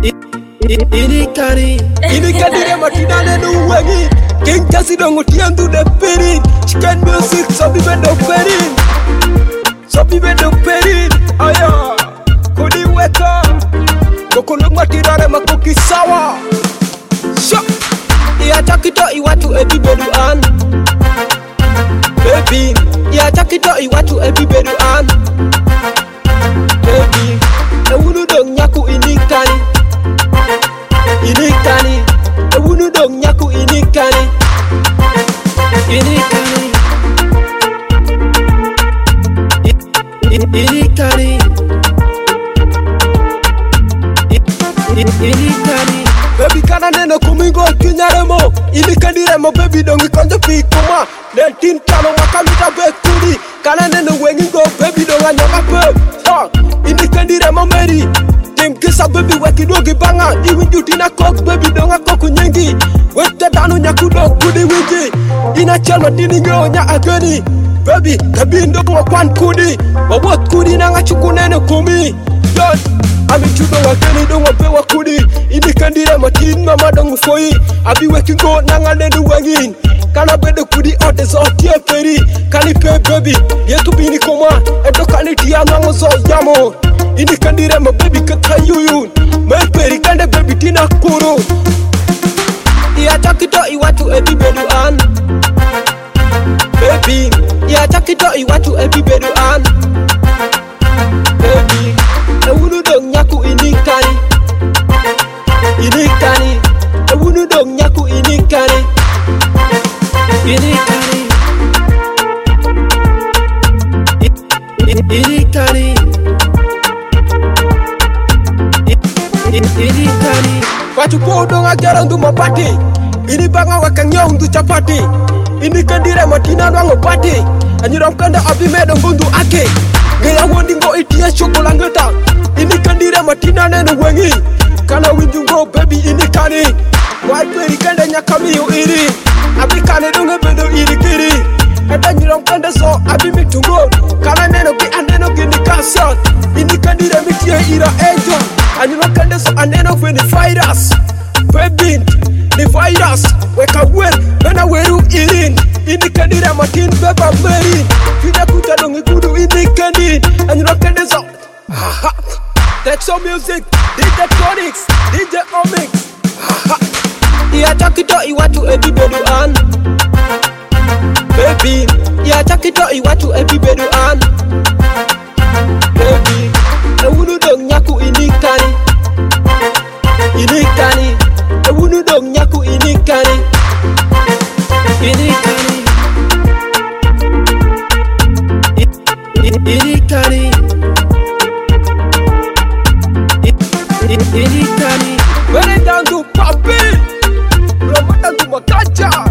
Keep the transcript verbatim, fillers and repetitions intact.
Ini kari, ini kadire matinane no wagi. King kasi dongo tiandu de perin. Chicken music so be bedo perin. So be bedo perin. Aya, kodi weka. Koko nung matirare makoki sawa. Shop. Iya chakito iwatu ebi bedu an. Baby, iya chakito iwatu ebi bedu an. Baby, ewunu dong nyaku ini kari. Ini kani, ewunu dong nyaku ini kani. Ini kani, ini kani, ini kani. Baby kana neno kumingo kinyaremo. Ini kandiremo baby dongi konjo pikuma. Nentin kano makamita bekudi. Kana neno wengingo baby donga nyama pe. Ha, ini kandiremo meri. Kisa baby weki dogi banga. Iwin jutina kok baby donga koku nyengi. Wete danu nyaku dog kudi wiji. Ina chalma dini nyo nya agani. Baby kabindo mwa kwan kudi. Wawot kudi na nga chuku nene kumi. Yon ami chudo wakeni donga bewa kudi. Ini kandire matin mama dongu foyi. Abi weki go na nga nedu wengin. Kana bedo kudi ote so tie peri. Kani pe baby yetu bini koma. Edo kani tia nango so yamo. Ini kandire ma baby kata yuyun. Mai peri kande baby tina kuru. Iya chakito iwatu ebi bedu an. Baby, iya chakito iwatu ebi bedu an. Baby, ewunu dong nyaku ini kani. Ini kani, ewunu dong nyaku ini kani. Ini kani, ini kani. Ini kani. Watu podo ngagera ndu mapati. Ini banga wakangyo ndu chapati. Ini kandire matina nango pati. Anyiram kanda abi medo mbundu ake. Gaya wondi ngo itia chokola ngeta. Ini kandire matina neno wengi. Kana windu ngo baby ini kani. Wai peri kanda nyakami yu iri. Abi kane dunga bedo iri kiri. Eda nyiram kanda so abi mitungo. Kana neno ki aneno gini kasyon. Ini kandire mitia ira angel. Anyiram kanda so aneno kweni virus. Baby, the virus. Weka wen, wena weru irin. Ini kandire matin beba merin. Fida kuta dongi kudu ini kandi. Anyiram kanda so. That's some music. D J Tonics, D J Omix. Iya chakito iwatu ebi bedu an. Baby, iya chakito iwatu ebi bedu an. Baby, ewunu dong nyaku ini kani. Ini kani, ewunu dong nyaku ini kani. Ini kani, ini kani. Ini kani. Bere down to papi. Ramadan to makacha.